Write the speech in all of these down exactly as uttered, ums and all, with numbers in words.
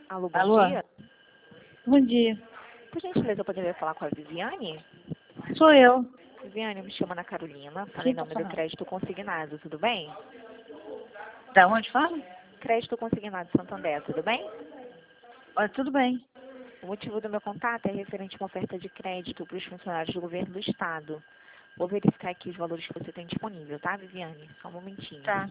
Alô, bom Alô? dia. Bom dia. Por gentileza, eu poderia falar com a Viviane? Sou eu. Viviane, me chamo Ana Carolina, falo Quem em tá nome do falando? Crédito Consignado, tudo bem? Da onde fala? Crédito Consignado Santander, tudo bem? Olha, tudo bem. O motivo do meu contato é referente a uma oferta de crédito para os funcionários do governo do Estado. Vou verificar aqui os valores que você tem disponível, tá, Viviane? Só um momentinho. Tá.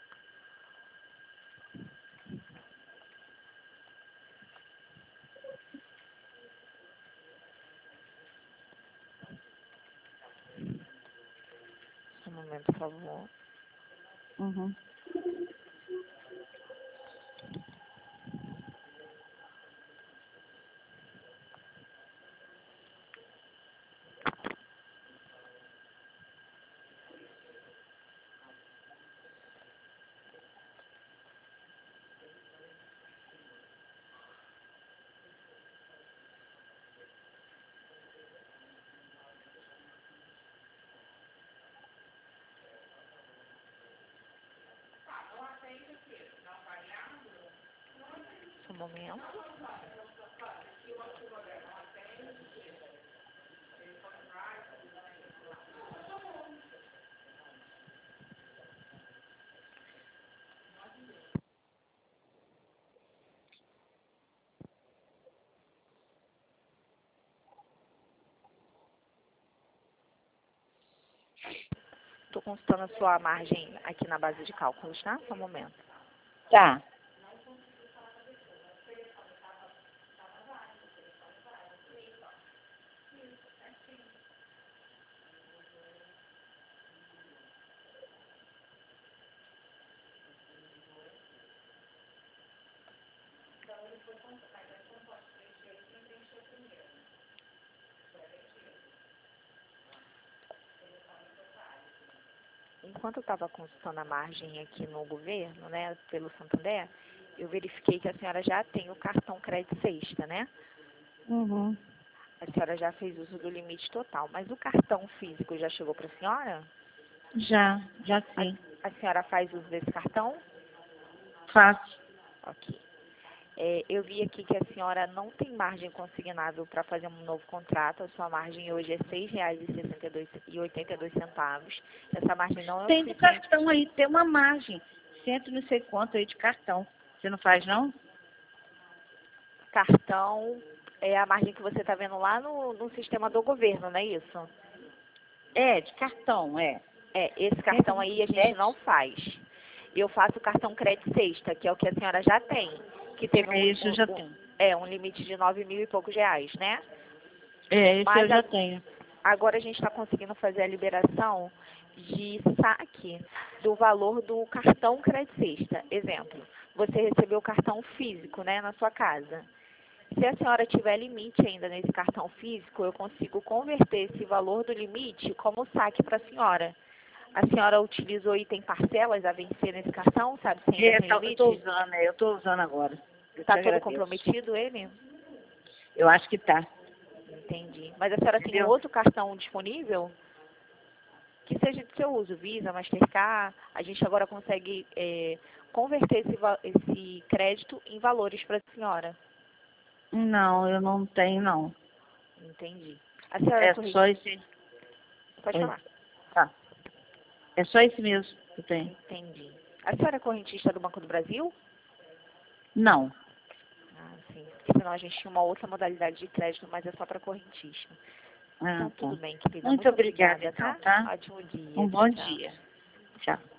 Só um momento, por favor. Uhum. Só um momento. Estou consultando a sua margem aqui na base de cálculos, tá? Só um momento. Tá. Enquanto eu estava consultando a margem aqui no governo, né, pelo Santander, eu verifiquei que a senhora já tem o cartão crédito sexta, né? Uhum. A senhora já fez uso do limite total, mas o cartão físico já chegou para a senhora? Já, já A, sim. a senhora faz uso desse cartão? Faço. Ok. É, eu vi aqui que a senhora não tem margem consignável para fazer um novo contrato. A sua margem hoje é seis reais e oitenta e dois centavos. Essa margem não é o Tem do suficiente. cartão aí, tem uma margem. Cento e não sei quanto aí de cartão. Você não faz, não? Cartão é a margem que você está vendo lá no, no sistema do governo, não é isso? É, de cartão, é. É, esse cartão aí a gente não faz. Eu faço o cartão crédito sexta, que é o que a senhora já tem, que teve É, um, isso eu já um- um- tenho. é, um limite de nove mil e poucos reais, né? É, isso eu Mas já a- tenho. agora a gente está conseguindo fazer a liberação de saque do valor do cartão crédito sexta. Exemplo, você recebeu o cartão físico, né, na sua casa. Se a senhora tiver limite ainda nesse cartão físico, eu consigo converter esse valor do limite como saque para a senhora. A senhora utilizou e tem parcelas a vencer nesse cartão, sabe se ainda É, tem tá, eu tô limite? usando, é, eu tô usando agora. Eu te Está todo agradeço. comprometido ele? Eu acho que tá. Entendi. Mas a senhora tem um Entendeu? outro cartão disponível? Que seja de seu uso, Visa, Mastercard. A gente agora consegue é, converter esse, va- esse crédito em valores para a senhora. Não, eu não tenho, não. Entendi. A senhora é É só corrente? esse. Pode É, falar. tá. É só esse mesmo que eu tenho. Entendi. A senhora é correntista do Banco do Brasil? Não. Ah, sim. Porque senão a gente tinha uma outra modalidade de crédito, mas é só para correntista. Ah, Então, tá. tudo bem, querida. Muito Muito obrigada, obrigada, então, tá? tá? Ótimo dia. Um Tchau, bom tchau. dia. Tchau.